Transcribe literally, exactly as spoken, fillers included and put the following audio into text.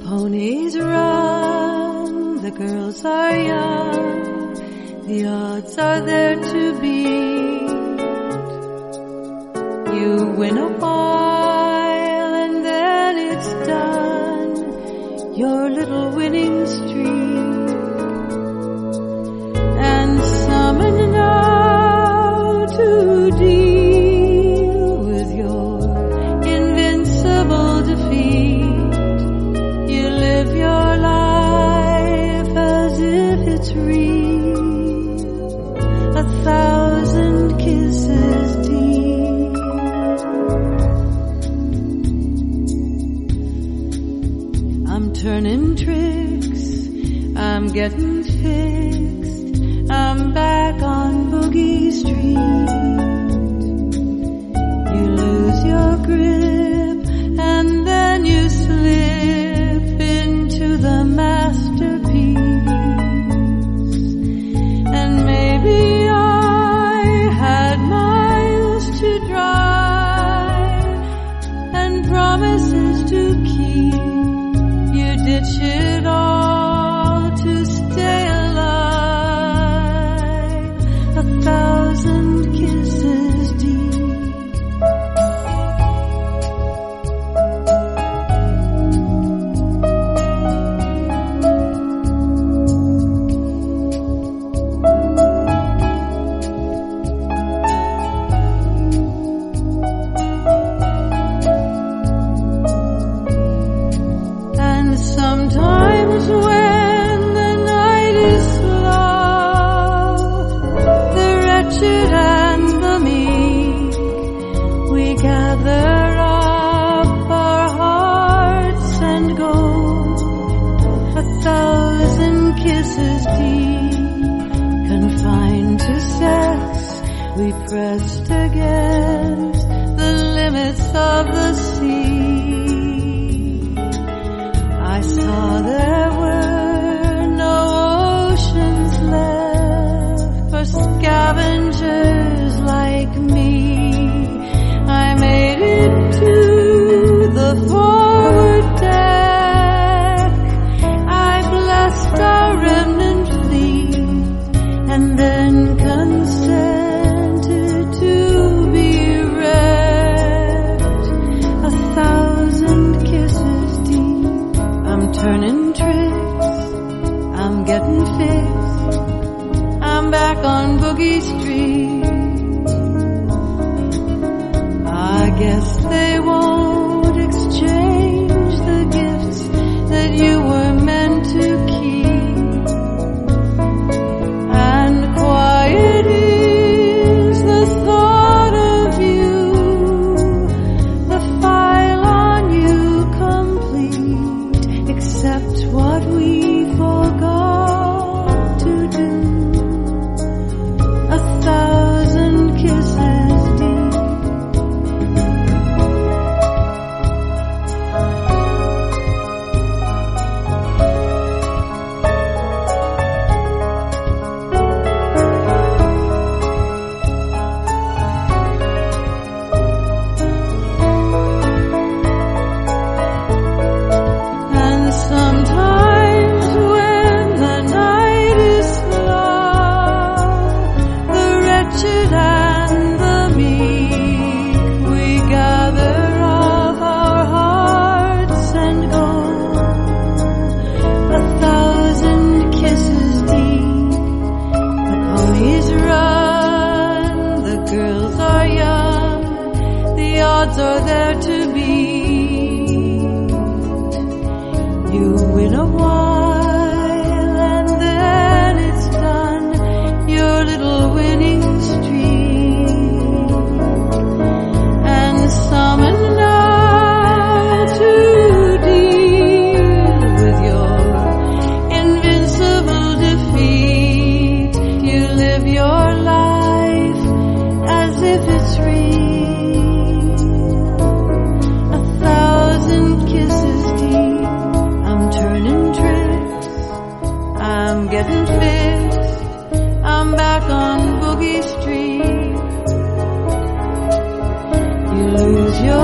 ponies run, the girls are young, the odds are there to beat. You win a while and then it's done, your little winning streak. And summon now to deal with your invincible defeat. You live your life as if it's real, a thousand kisses deep. I'm turning tricks, I'm getting fixed, I'm back on Boogie Street. You lose your grip and then you slip into the masterpiece. And maybe I had miles to drive and promises to keep. You ditch it all to stay alive, a thousand kisses deep. And sometimes when the night is slow, the wretched and the meek, we gather up our hearts and go a thousand kisses deep. Confined to sex, we pressed against the limits of the sea. I saw there were no oceans left for scavengers like me. I made it to the forward deck, I blessed our remnant fleet, and then consented to be wrecked, a thousand kisses deep. I'm turning tricks, I'm getting fixed, I'm back on Boogie Street. I guess they won't exchange the gifts that you were meant to keep. And quiet is the thought of you, the file on you complete, except what we forgot to do, a thousand kisses deep. And sometimes when the night is slow, the wretched and the meek, we gather up our hearts and go a thousand kisses deep. The ponies run, the girls are young, the odds are there to beat. You win a while and then it's done, your little winning streak. And summon now to deal with your invincible defeat. You live your life as if it's real, a thousand kisses deep. I'm turning tricks, I'm getting fixed, I'm back on Boogie Street. You lose your